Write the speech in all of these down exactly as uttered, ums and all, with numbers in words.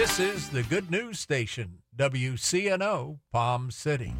This is the Good News Station, W C N O, Palm City.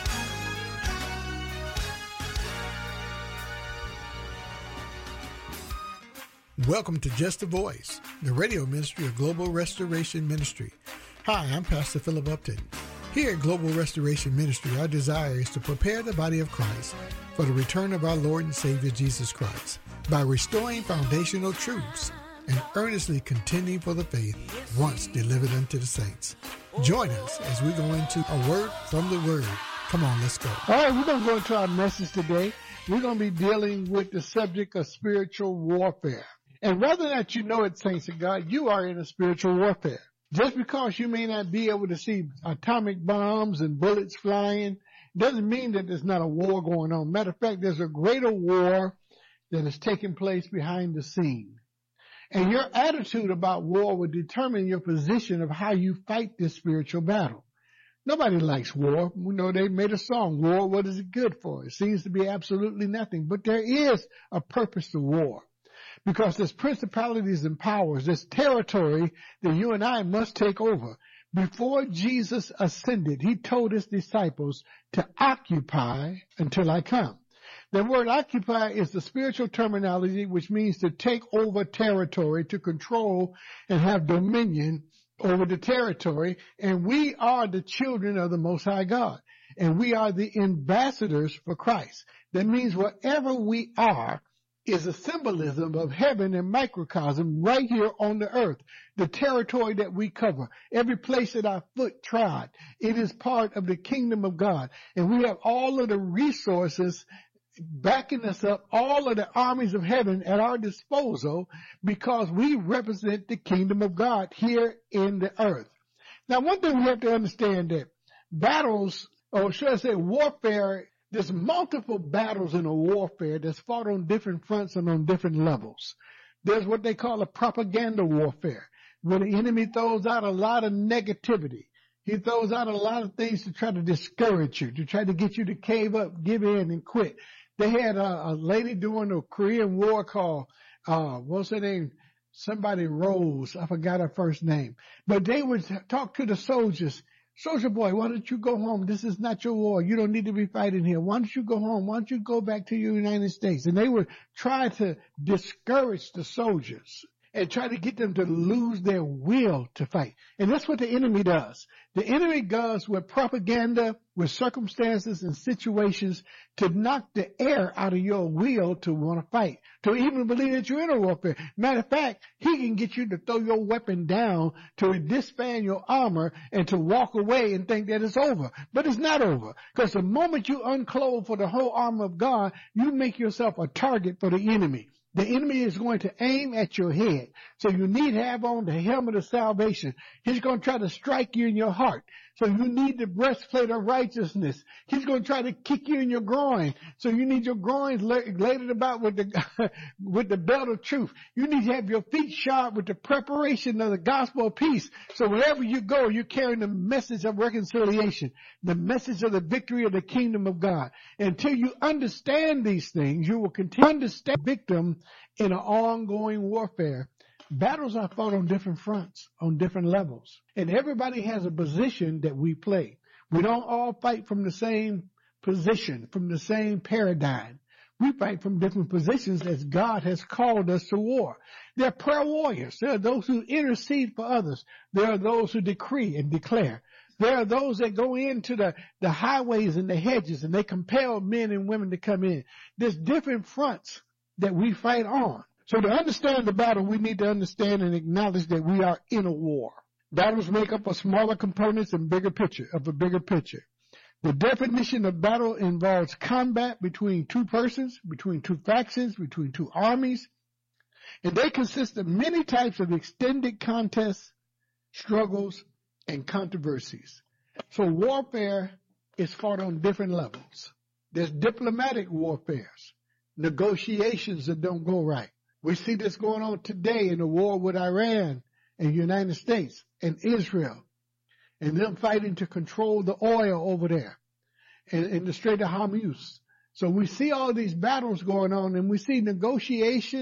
Welcome to Just a Voice, the radio ministry of Global Restoration Ministry. Hi, I'm Pastor Philip Upton. Here at Global Restoration Ministry, our desire is to prepare the body of Christ for the return of our Lord and Savior Jesus Christ by restoring foundational truths and earnestly contending for the faith once delivered unto the saints. Join us as we go into a word from the Word. Come on, let's go. All right, we're going to go into our message today. We're going to be dealing with the subject of spiritual warfare. And whether or not you know it, saints of God, you are in a spiritual warfare. Just because you may not be able to see atomic bombs and bullets flying doesn't mean that there's not a war going on. Matter of fact, there's a greater war that is taking place behind the scene. And your attitude about war will determine your position of how you fight this spiritual battle. Nobody likes war. We know they made a song, War, what is it good for? It seems to be absolutely nothing. But there is a purpose to war. Because there's principalities and powers, there's territory that you and I must take over. Before Jesus ascended, he told his disciples to occupy until I come. The word occupy is the spiritual terminology which means to take over territory, to control and have dominion over the territory. And we are the children of the Most High God. And we are the ambassadors for Christ. That means wherever we are is a symbolism of heaven and microcosm right here on the earth. The territory that we cover, every place that our foot trod, it is part of the kingdom of God. And we have all of the resources backing us up, all of the armies of heaven at our disposal because we represent the kingdom of God here in the earth. Now, one thing we have to understand that battles, or should I say warfare, there's multiple battles in a warfare that's fought on different fronts and on different levels. There's what they call a propaganda warfare, where the enemy throws out a lot of negativity. He throws out a lot of things to try to discourage you, to try to get you to cave up, give in, and quit. They had a, a lady during the Korean War called, uh, what's her name? Somebody Rose. I forgot her first name. But they would talk to the soldiers. Soldier boy, why don't you go home? This is not your war. You don't need to be fighting here. Why don't you go home? Why don't you go back to the United States? And they would try to discourage the soldiers and try to get them to lose their will to fight. And that's what the enemy does. The enemy goes with propaganda, with circumstances and situations to knock the air out of your will to want to fight, to even believe that you're in a warfare. Matter of fact, he can get you to throw your weapon down, to disband your armor, and to walk away and think that it's over. But it's not over. Because the moment you unclothe for the whole armor of God, you make yourself a target for the enemy. The enemy is going to aim at your head. So you need to have on the helmet of salvation. He's going to try to strike you in your heart. So you need the breastplate of righteousness. He's going to try to kick you in your groin. So you need your groins ladled about with the, with the belt of truth. You need to have your feet shod with the preparation of the gospel of peace. So wherever you go, you're carrying the message of reconciliation, the message of the victory of the kingdom of God. Until you understand these things, you will continue to understand the victim in an ongoing warfare. Battles are fought on different fronts, on different levels. And everybody has a position that we play. We don't all fight from the same position, from the same paradigm. We fight from different positions as God has called us to war. There are prayer warriors. There are those who intercede for others. There are those who decree and declare. There are those that go into the, the highways and the hedges and they compel men and women to come in. There's different fronts that we fight on. So to understand the battle, we need to understand and acknowledge that we are in a war. Battles make up of smaller components and bigger picture, of a bigger picture. The definition of battle involves combat between two persons, between two factions, between two armies, and they consist of many types of extended contests, struggles, and controversies. So warfare is fought on different levels. There's diplomatic warfares, negotiations that don't go right. We see this going on today in the war with Iran and the United States and Israel, and them fighting to control the oil over there in, in the Strait of Hormuz. So we see all these battles going on, and we see negotiations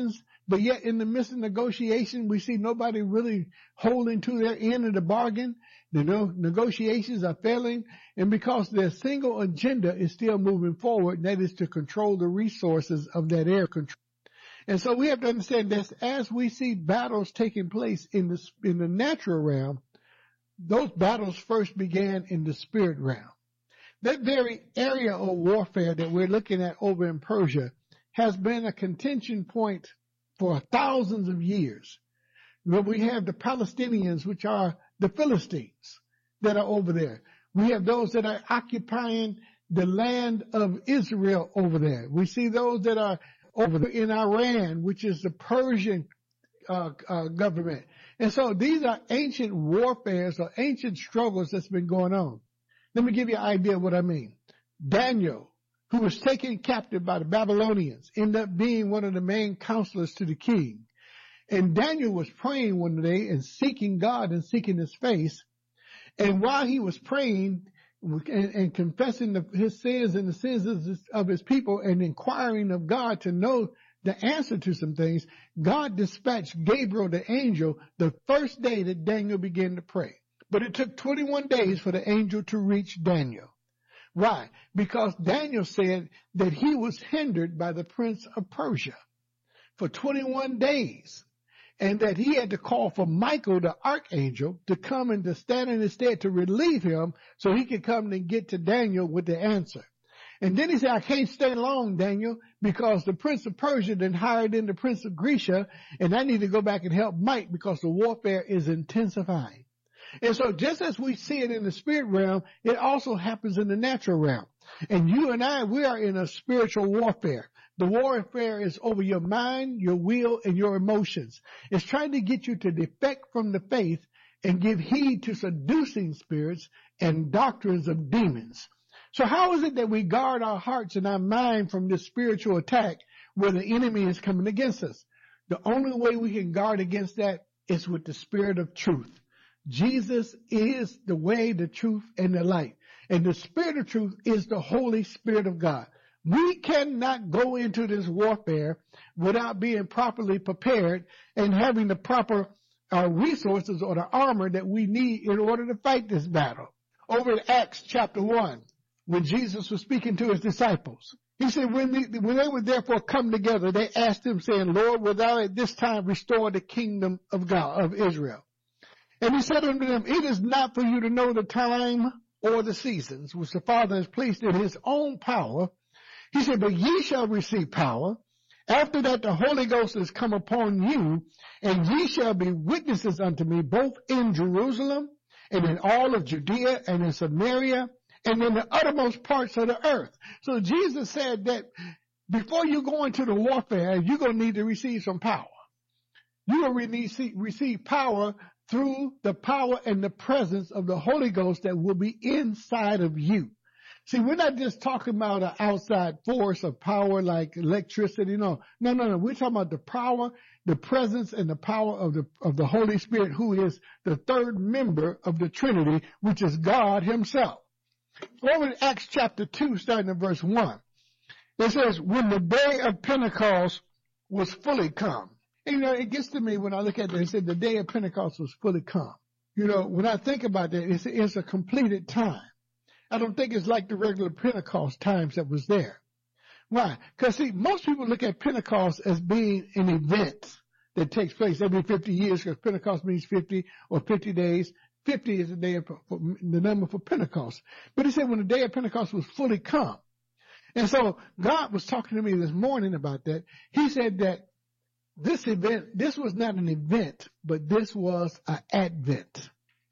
But yet in the midst of negotiation, we see nobody really holding to their end of the bargain. The no- negotiations are failing, and because their single agenda is still moving forward, that is to control the resources of that area. Control. And so we have to understand that as we see battles taking place in the, in the natural realm, those battles first began in the spirit realm. That very area of warfare that we're looking at over in Persia has been a contention point for thousands of years. But we have the Palestinians, which are the Philistines, that are over there. We have those that are occupying the land of Israel over there. We see those that are over there in Iran, which is the Persian uh, uh, government. And so these are ancient warfares or ancient struggles that's been going on. Let me give you an idea of what I mean. Daniel, who was taken captive by the Babylonians, ended up being one of the main counselors to the king. And Daniel was praying one day and seeking God and seeking his face. And while he was praying and, and confessing the, his sins and the sins of his, of his people and inquiring of God to know the answer to some things, God dispatched Gabriel the angel the first day that Daniel began to pray. But it took twenty-one days for the angel to reach Daniel. Why? Because Daniel said that he was hindered by the prince of Persia for twenty-one days, and that he had to call for Michael, the archangel, to come and to stand in his stead to relieve him so he could come and get to Daniel with the answer. And then he said, I can't stay long, Daniel, because the prince of Persia then hired in the prince of Grecia, and I need to go back and help Mike because the warfare is intensifying. And so just as we see it in the spirit realm, it also happens in the natural realm. And you and I, we are in a spiritual warfare. The warfare is over your mind, your will, and your emotions. It's trying to get you to defect from the faith and give heed to seducing spirits and doctrines of demons. So how is it that we guard our hearts and our mind from this spiritual attack where the enemy is coming against us? The only way we can guard against that is with the spirit of truth. Jesus is the way, the truth, and the light. And the spirit of truth is the Holy Spirit of God. We cannot go into this warfare without being properly prepared and having the proper uh, resources or the armor that we need in order to fight this battle. Over in Acts chapter one, when Jesus was speaking to his disciples, he said, when they, when they would therefore come together, they asked him, saying, Lord, wilt thou at this time restore the kingdom of God, of Israel? And he said unto them, it is not for you to know the time or the seasons which the Father has placed in his own power. He said, but ye shall receive power. After that the Holy Ghost is come upon you, and ye shall be witnesses unto me both in Jerusalem and in all of Judea and in Samaria and in the uttermost parts of the earth. So Jesus said that before you go into the warfare, you're going to need to receive some power. You're going to receive, receive power through the power and the presence of the Holy Ghost that will be inside of you. See, we're not just talking about an outside force of power like electricity. No, no, no, no. We're talking about the power, the presence, and the power of the of the Holy Spirit, who is the third member of the Trinity, which is God himself. Over in Acts chapter two, starting in verse one, it says, when the day of Pentecost was fully come. And, you know, it gets to me when I look at it, it said the day of Pentecost was fully come. You know, when I think about that, it's, it's a completed time. I don't think it's like the regular Pentecost times that was there. Why? Because, see, most people look at Pentecost as being an event that takes place every fifty years, because Pentecost means fifty or fifty days. fifty is the day of, for, the number for Pentecost. But he said when the day of Pentecost was fully come. And so God was talking to me this morning about that. He said that this event, this was not an event, but this was an advent.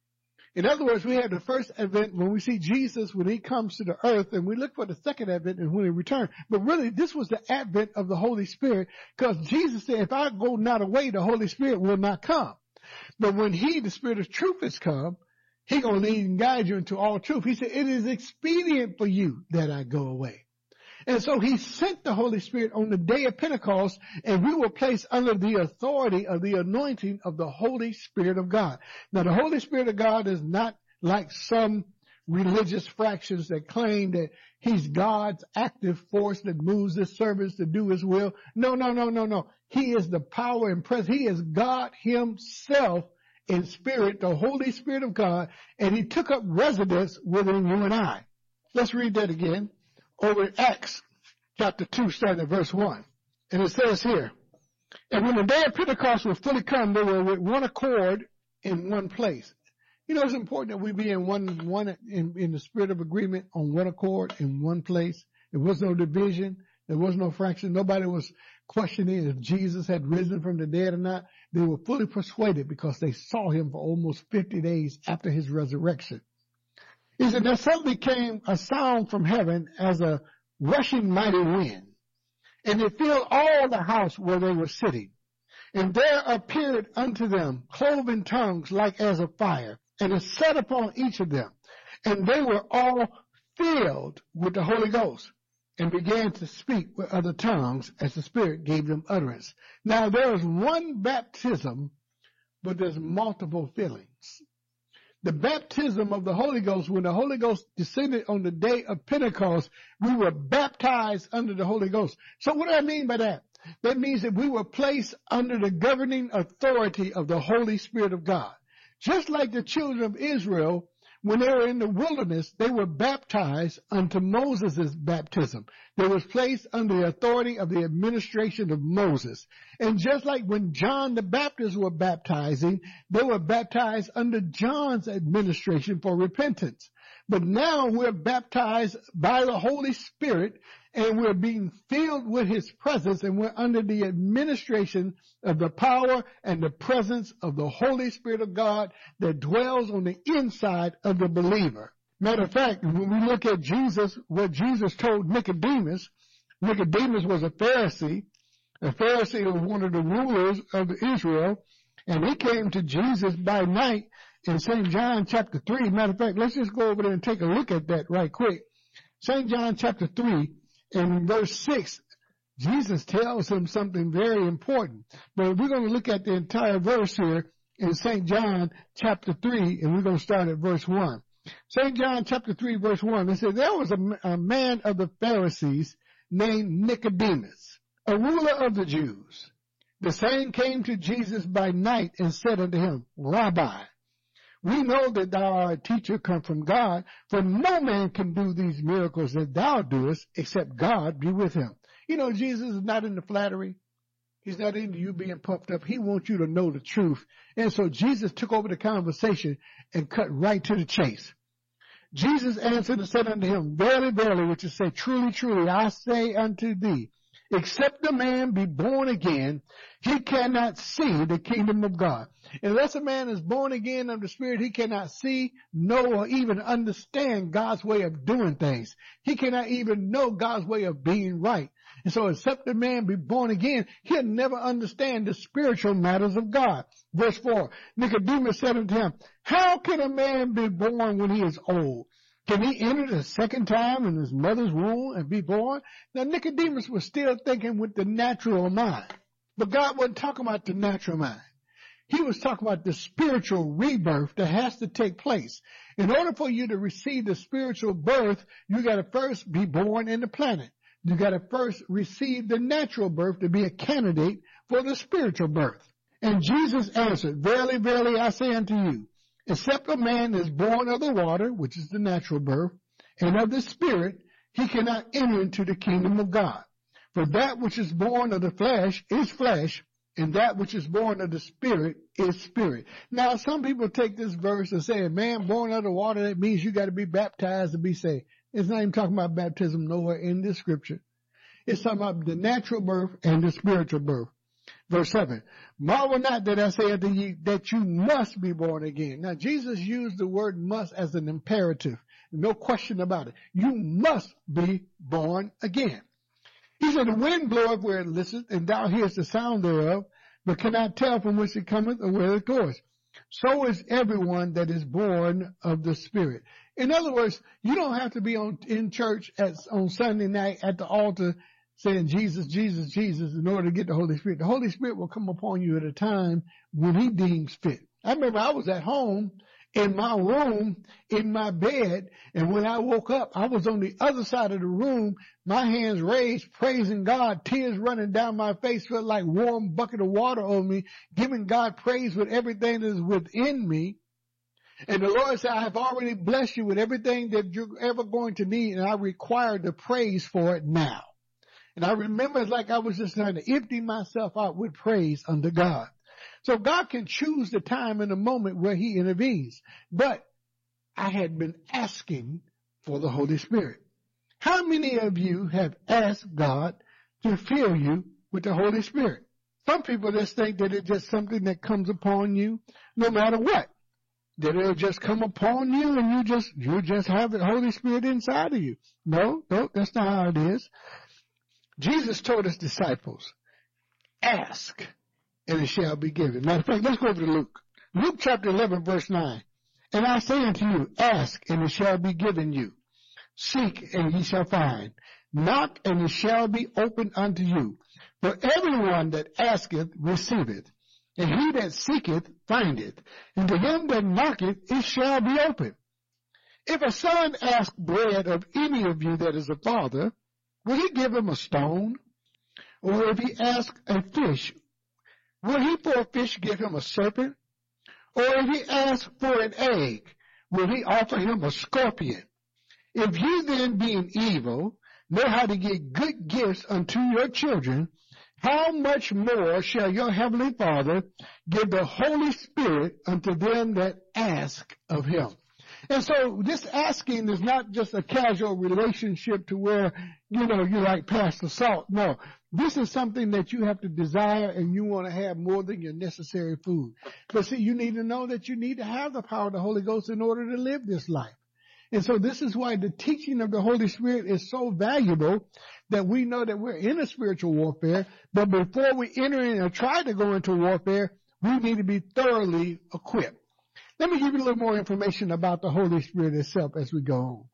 In other words, we had the first advent when we see Jesus when he comes to the earth, and we look for the second advent and when he returns. But really, this was the advent of the Holy Spirit, because Jesus said, if I go not away, the Holy Spirit will not come. But when he, the Spirit of truth, has come, he going to lead and guide you into all truth. He said, it is expedient for you that I go away. And so he sent the Holy Spirit on the day of Pentecost, and we were placed under the authority of the anointing of the Holy Spirit of God. Now, the Holy Spirit of God is not like some religious fractions that claim that he's God's active force that moves his servants to do his will. No, no, no, no, no. He is the power and presence. He is God himself in spirit, the Holy Spirit of God, and he took up residence within you and I. Let's read that again over in Acts chapter two, starting at verse one. And it says here, and when the day of Pentecost was fully come, they were with one accord in one place. You know, it's important that we be in one, one in, in the spirit of agreement, on one accord in one place. There was no division. There was no fraction. Nobody was questioning if Jesus had risen from the dead or not. They were fully persuaded because they saw him for almost fifty days after his resurrection. He said, there suddenly came a sound from heaven as a rushing mighty wind, and it filled all the house where they were sitting. And there appeared unto them cloven tongues like as of fire, and it sat upon each of them. And they were all filled with the Holy Ghost, and began to speak with other tongues as the Spirit gave them utterance. Now there is one baptism, but there's multiple fillings. The baptism of the Holy Ghost, when the Holy Ghost descended on the day of Pentecost, we were baptized under the Holy Ghost. So what do I mean by that? That means that we were placed under the governing authority of the Holy Spirit of God. Just like the children of Israel, when they were in the wilderness, they were baptized unto Moses' baptism. They was placed under the authority of the administration of Moses. And just like when John the Baptist were baptizing, they were baptized under John's administration for repentance. But now we're baptized by the Holy Spirit, and we're being filled with his presence, and we're under the administration of the power and the presence of the Holy Spirit of God that dwells on the inside of the believer. Matter of fact, when we look at Jesus, what Jesus told Nicodemus, Nicodemus was a Pharisee. A Pharisee was one of the rulers of Israel, and he came to Jesus by night in Saint John chapter three. Matter of fact, let's just go over there and take a look at that right quick. Saint John chapter three, and in verse six, Jesus tells him something very important. But we're going to look at the entire verse here in Saint John chapter three, and we're going to start at verse one. Saint John chapter three, verse one, it says, there was a, a man of the Pharisees named Nicodemus, a ruler of the Jews. The same came to Jesus by night and said unto him, Rabbi, we know that thou art a teacher come from God, for no man can do these miracles that thou doest, except God be with him. You know, Jesus is not into flattery. He's not into you being puffed up. He wants you to know the truth. And so Jesus took over the conversation and cut right to the chase. Jesus answered and said unto him, Verily, verily, which is say, truly, truly, I say unto thee, except a man be born again, he cannot see the kingdom of God. Unless a man is born again of the Spirit, he cannot see, know, or even understand God's way of doing things. He cannot even know God's way of being right. And so except a man be born again, he'll never understand the spiritual matters of God. Verse four, Nicodemus said unto him, how can a man be born when he is old? Can he enter the second time in his mother's womb and be born? Now Nicodemus was still thinking with the natural mind. But God wasn't talking about the natural mind. He was talking about the spiritual rebirth that has to take place. In order for you to receive the spiritual birth, you got to first be born in the planet. You got to first receive the natural birth to be a candidate for the spiritual birth. And Jesus answered, Verily, verily, I say unto you, except a man is born of the water, which is the natural birth, and of the Spirit, he cannot enter into the kingdom of God. For that which is born of the flesh is flesh, and that which is born of the Spirit is spirit. Now, some people take this verse and say, a man born of the water, that means you got to be baptized to be saved. It's not even talking about baptism nowhere in this scripture. It's talking about the natural birth and the spiritual birth. Verse seven, marvel not that I say unto you that you must be born again. Now, Jesus used the word must as an imperative. No question about it. You must be born again. He said, the wind bloweth where it listeth, and thou hearest the sound thereof, but cannot tell from whence it cometh or where it goeth. So is everyone that is born of the Spirit. In other words, you don't have to be on in church at, on Sunday night at the altar saying Jesus, Jesus, Jesus in order to get the Holy Spirit. The Holy Spirit will come upon you at a time when he deems fit. I remember I was at home in my room, in my bed, and when I woke up, I was on the other side of the room, my hands raised, praising God, tears running down my face, felt like warm bucket of water on me, giving God praise with everything that is within me. And the Lord said, I have already blessed you with everything that you're ever going to need, and I require the praise for it now. And I remember it's like I was just trying to empty myself out with praise unto God. So God can choose the time and the moment where he intervenes. But I had been asking for the Holy Spirit. How many of you have asked God to fill you with the Holy Spirit? Some people just think that it's just something that comes upon you no matter what. That it'll just come upon you and you just, you just have the Holy Spirit inside of you. No, no, that's not how it is. Jesus told his disciples, ask and it shall be given. Matter of fact, let's go over to Luke. Luke chapter eleven, verse nine. And I say unto you, ask and it shall be given you. Seek and ye shall find. Knock and it shall be opened unto you. For everyone that asketh receiveth, and he that seeketh findeth, and to him that knocketh it shall be opened. If a son ask bread of any of you that is a father, will he give him a stone? Or if he ask a fish, will he for a fish give him a serpent? Or if he ask for an egg, will he offer him a scorpion? If you then, being evil, know how to give good gifts unto your children, how much more shall your heavenly Father give the Holy Spirit unto them that ask of him? And so this asking is not just a casual relationship to where, you know, you like pass the salt. No, this is something that you have to desire and you want to have more than your necessary food. But see, you need to know that you need to have the power of the Holy Ghost in order to live this life. And so this is why the teaching of the Holy Spirit is so valuable, that we know that we're in a spiritual warfare. But before we enter in or try to go into warfare, we need to be thoroughly equipped. Let me give you a little more information about the Holy Spirit itself as we go on.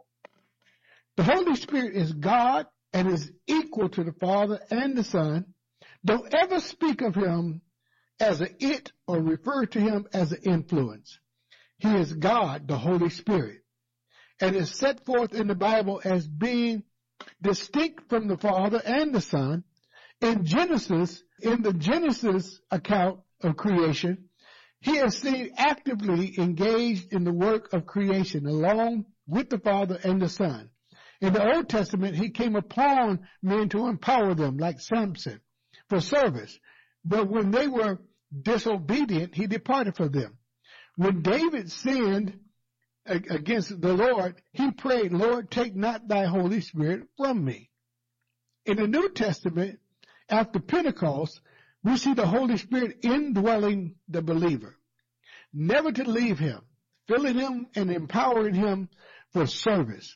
The Holy Spirit is God and is equal to the Father and the Son. Don't ever speak of him as a it or refer to him as an influence. He is God, the Holy Spirit, and is set forth in the Bible as being distinct from the Father and the Son. In Genesis, in the Genesis account of creation, he is seen actively engaged in the work of creation along with the Father and the Son. In the Old Testament, he came upon men to empower them, like Samson, for service. But when they were disobedient, he departed from them. When David sinned against the Lord, he prayed, Lord, take not thy Holy Spirit from me. In the New Testament, after Pentecost, we see the Holy Spirit indwelling the believer, never to leave him, filling him and empowering him for service.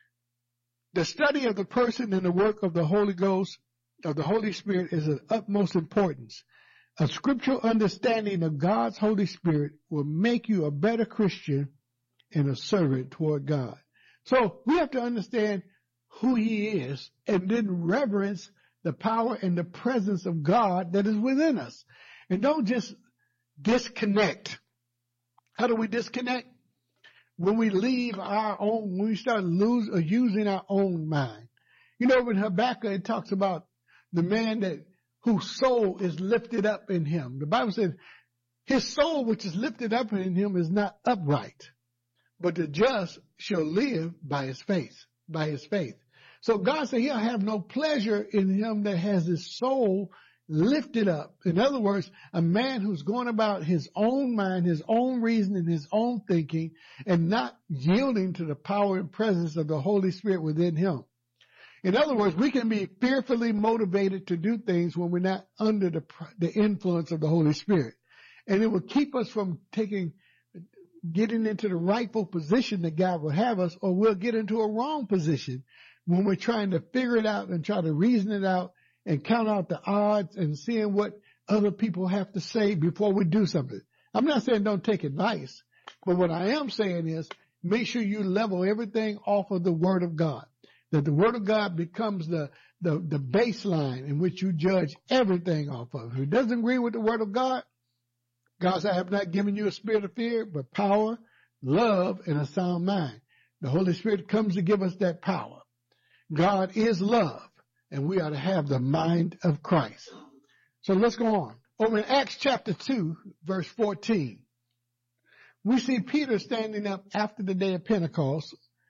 The study of the person and the work of the Holy Ghost, of the Holy Spirit, is of utmost importance. A scriptural understanding of God's Holy Spirit will make you a better Christian and a servant toward God. So we have to understand who he is and then reverence the power and the presence of God that is within us. And don't just disconnect. How do we disconnect? When we leave our own, when we start lose, or using our own mind. You know, in Habakkuk, it talks about the man that whose soul is lifted up in him. The Bible says his soul which is lifted up in him is not upright, but the just shall live by his faith, by his faith. So God said he'll have no pleasure in him that has his soul lifted up. In other words, a man who's going about his own mind, his own reasoning, his own thinking, and not yielding to the power and presence of the Holy Spirit within him. In other words, we can be fearfully motivated to do things when we're not under the, the influence of the Holy Spirit. And it will keep us from taking, getting into the rightful position that God will have us, or we'll get into a wrong position when we're trying to figure it out and try to reason it out and count out the odds and seeing what other people have to say before we do something. I'm not saying don't take advice, but what I am saying is make sure you level everything off of the Word of God, that the Word of God becomes the, the, the baseline in which you judge everything off of. If it doesn't agree with the Word of God, God said, I have not given you a spirit of fear, but power, love, and a sound mind. The Holy Spirit comes to give us that power. God is love, and we are to have the mind of Christ. So let's go on. Over in Acts chapter two, verse fourteen, we see Peter standing up after the day of Pentecost,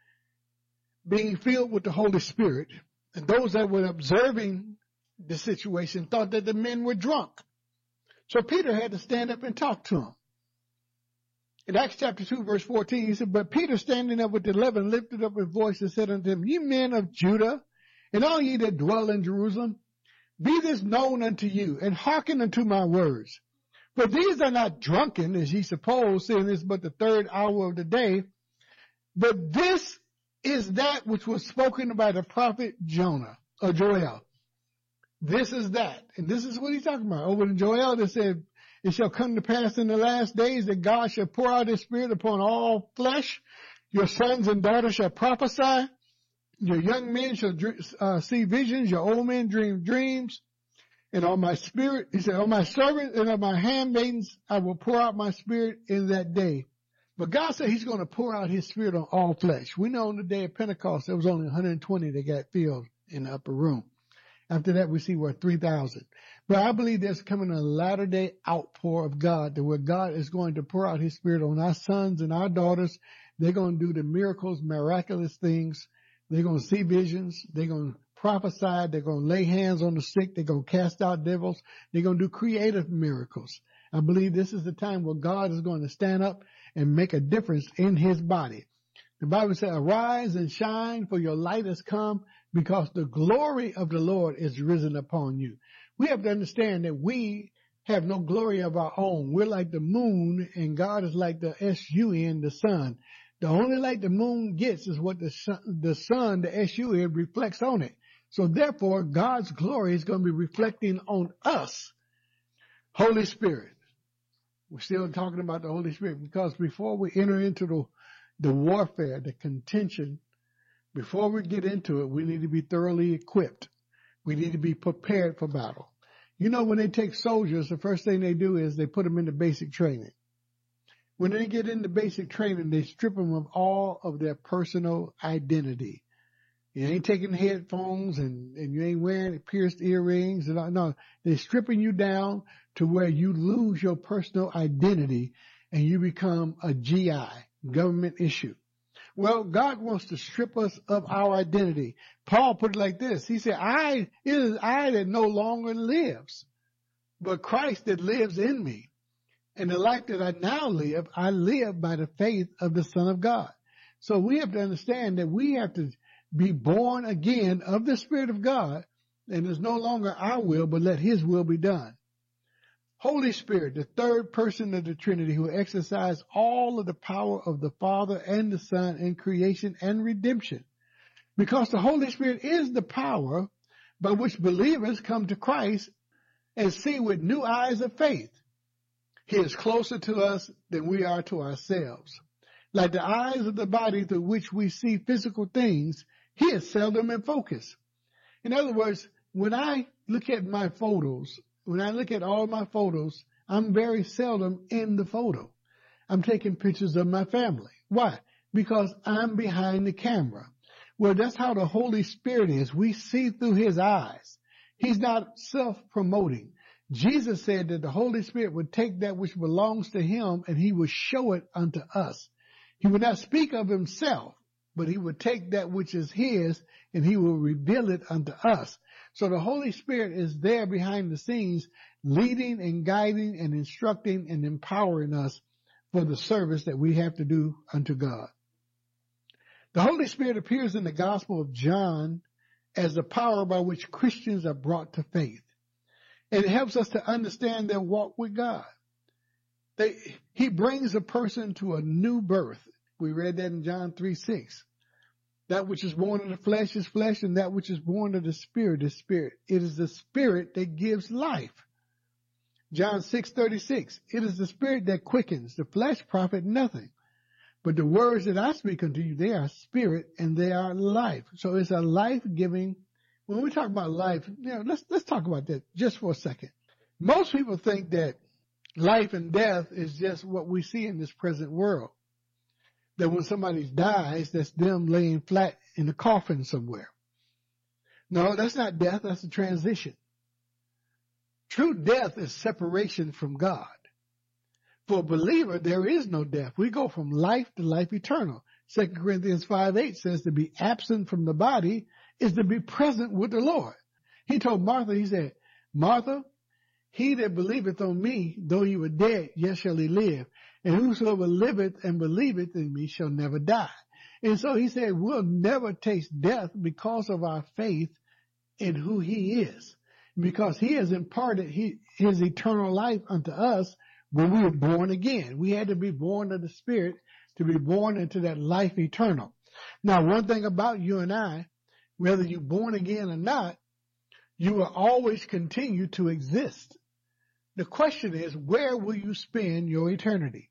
being filled with the Holy Spirit, and those that were observing the situation thought that the men were drunk. So Peter had to stand up and talk to them. In Acts chapter two, verse fourteen, he said, but Peter standing up with the eleven lifted up his voice and said unto them, ye men of Judah, and all ye that dwell in Jerusalem, be this known unto you, and hearken unto my words. For these are not drunken, as ye suppose, seeing this but the third hour of the day, but this is that which was spoken by the prophet Jonah, or Joel. This is that. And this is what he's talking about. Over in Joel, it said, it shall come to pass in the last days that God shall pour out his spirit upon all flesh. Your sons and daughters shall prophesy. Your young men shall uh, see visions. Your old men dream dreams. And on my spirit, he said, on my servants and on my handmaidens, I will pour out my spirit in that day. But God said he's going to pour out his spirit on all flesh. We know on the day of Pentecost, there was only one hundred twenty that got filled in the upper room. After that, we see what, three thousand. But I believe there's coming a latter day outpour of God, that where God is going to pour out his spirit on our sons and our daughters. They're going to do the miracles, miraculous things. They're going to see visions. They're going to prophesy. They're going to lay hands on the sick. They're going to cast out devils. They're going to do creative miracles. I believe this is the time where God is going to stand up and make a difference in his body. The Bible says, arise and shine, for your light has come, because the glory of the Lord is risen upon you. We have to understand that we have no glory of our own. We're like the moon, and God is like the S U N, the sun. The only light the moon gets is what the sun, the sun, the S U N, reflects on it. So therefore, God's glory is going to be reflecting on us. Holy Spirit. We're still talking about the Holy Spirit, because before we enter into the, the warfare, the contention, before we get into it, we need to be thoroughly equipped. We need to be prepared for battle. You know, when they take soldiers, the first thing they do is they put them into basic training. When they get into basic training, they strip them of all of their personal identity. You ain't taking headphones and, and you ain't wearing pierced earrings. And all. No, they're stripping you down to where you lose your personal identity and you become a G I, government issue. Well, God wants to strip us of our identity. Paul put it like this. He said, I, it is I that no longer lives, but Christ that lives in me. And the life that I now live, I live by the faith of the Son of God. So we have to understand that we have to be born again of the Spirit of God, and it's no longer our will, but let his will be done. Holy Spirit, the third person of the Trinity, who exercised all of the power of the Father and the Son in creation and redemption. Because the Holy Spirit is the power by which believers come to Christ and see with new eyes of faith. He is closer to us than we are to ourselves. Like the eyes of the body through which we see physical things, he is seldom in focus. In other words, when I look at my photos, when I look at all my photos, I'm very seldom in the photo. I'm taking pictures of my family. Why? Because I'm behind the camera. Well, that's how the Holy Spirit is. We see through his eyes. He's not self-promoting. Jesus said that the Holy Spirit would take that which belongs to him and he would show it unto us. He would not speak of himself, but he would take that which is his and he will reveal it unto us. So the Holy Spirit is there behind the scenes, leading and guiding and instructing and empowering us for the service that we have to do unto God. The Holy Spirit appears in the Gospel of John as the power by which Christians are brought to faith. And it helps us to understand their walk with God. They, he brings a person to a new birth. We read that in John three six. That which is born of the flesh is flesh, and that which is born of the Spirit is spirit. It is the Spirit that gives life. John six thirty-six. It is the Spirit that quickens. The flesh profit nothing. But the words that I speak unto you, they are spirit and they are life. So it's a life-giving. When we talk about life, you know, let's let's talk about that just for a second. Most people think that life and death is just what we see in this present world. that when somebody dies, that's them laying flat in a coffin somewhere. No, that's not death. That's a transition. True death is separation from God. For a believer, there is no death. We go from life to life eternal. Second Corinthians five eight says to be absent from the body is to be present with the Lord. He told Martha, he said, Martha, he that believeth on me, though he were dead, yet shall he live. And whosoever liveth and believeth in me shall never die. And so he said, we'll never taste death because of our faith in who he is. Because he has imparted he, his eternal life unto us when we were born again. We had to be born of the Spirit to be born into that life eternal. Now, one thing about you and I, whether you're born again or not, you will always continue to exist. The question is, where will you spend your eternity?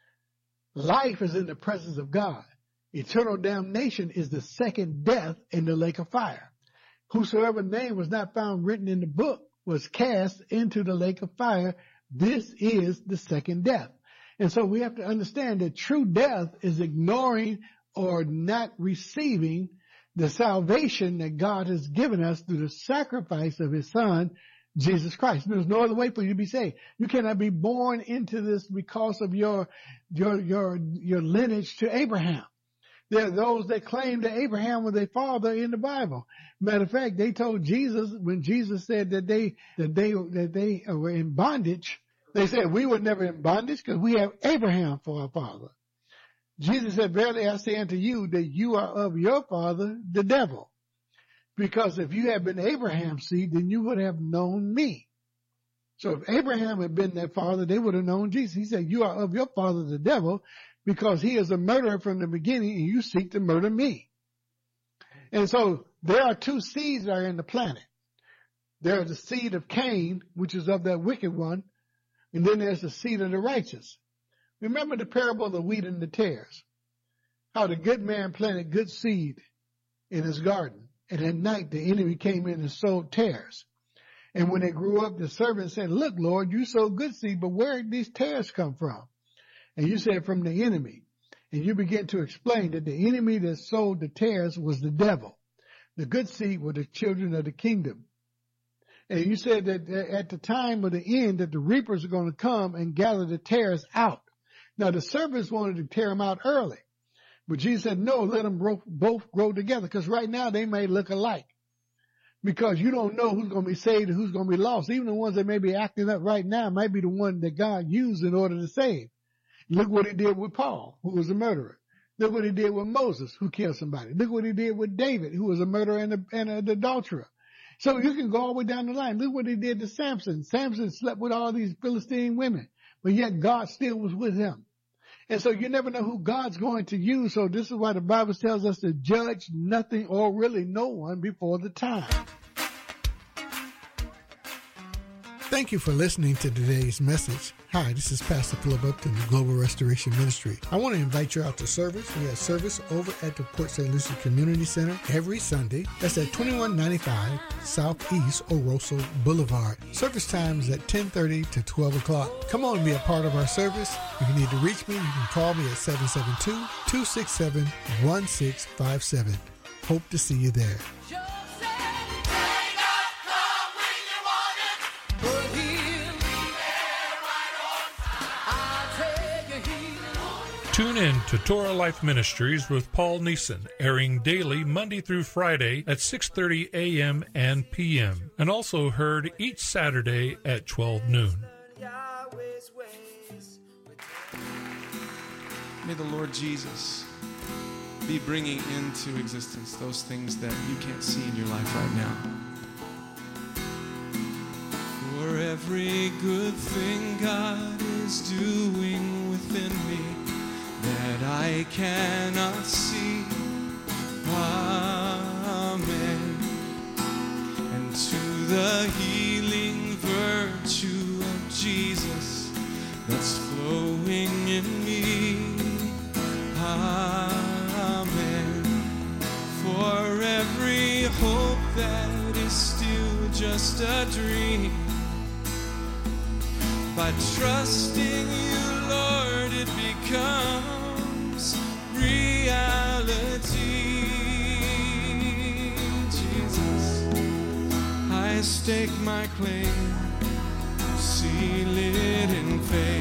Life is in the presence of God. Eternal damnation is the second death in the lake of fire. Whosoever name was not found written in the book was cast into the lake of fire. This is the second death. And so we have to understand that true death is ignoring or not receiving the salvation that God has given us through the sacrifice of his son, Jesus Christ. There's no other way for you to be saved. You cannot be born into this because of your, your, your, your lineage to Abraham. There are those that claim that Abraham was their father in the Bible. Matter of fact, they told Jesus, when Jesus said that they, that they, that they were in bondage, they said, we were never in bondage because we have Abraham for our father. Jesus said, verily I say unto you that you are of your father, the devil. Because if you had been Abraham's seed, then you would have known me. So if Abraham had been their father, they would have known Jesus. He said, you are of your father, the devil, because he is a murderer from the beginning and you seek to murder me. And so there are two seeds that are in the planet. There is the seed of Cain, which is of that wicked one, and then there's the seed of the righteous. Remember the parable of the wheat and the tares, how the good man planted good seed in his garden, and at night the enemy came in and sowed tares. And when they grew up, the servant said, look, Lord, you sowed good seed, but where did these tares come from? And you said, from the enemy. And you begin to explain that the enemy that sowed the tares was the devil. The good seed were the children of the kingdom. And you said that at the time of the end that the reapers are going to come and gather the tares out. Now the servants wanted to tear them out early. But Jesus said, no, let them both grow together. Because right now they may look alike. Because you don't know who's going to be saved and who's going to be lost. Even the ones that may be acting up right now might be the one that God used in order to save. Look what he did with Paul, who was a murderer. Look what he did with Moses, who killed somebody. Look what he did with David, who was a murderer and, a, and an adulterer. So you can go all the way down the line. Look what he did to Samson. Samson slept with all these Philistine women, but yet God still was with him. And so you never know who God's going to use. So this is why the Bible tells us to judge nothing or really no one before the time. Thank you for listening to today's message. Hi, this is Pastor Philip Upton, the Global Restoration Ministry. I want to invite you out to service. We have service over at the Port Saint Lucie Community Center every Sunday. That's at twenty-one ninety-five Southeast Oroso Boulevard. Service time is at ten thirty to twelve o'clock. Come on and be a part of our service. If you need to reach me, you can call me at seven seven two, two six seven, one six five seven. Hope to see you there. Tune in to Torah Life Ministries with Paul Neeson, airing daily Monday through Friday at six thirty a.m. and p m, and also heard each Saturday at twelve noon. May the Lord Jesus be bringing into existence those things that you can't see in your life right now. For every good thing God is doing within me that I cannot see. Amen. And to the healing virtue of Jesus that's flowing in me. Amen. For every hope that is still just a dream, by trusting you, Lord, it becomes I stake my claim, seal it in faith.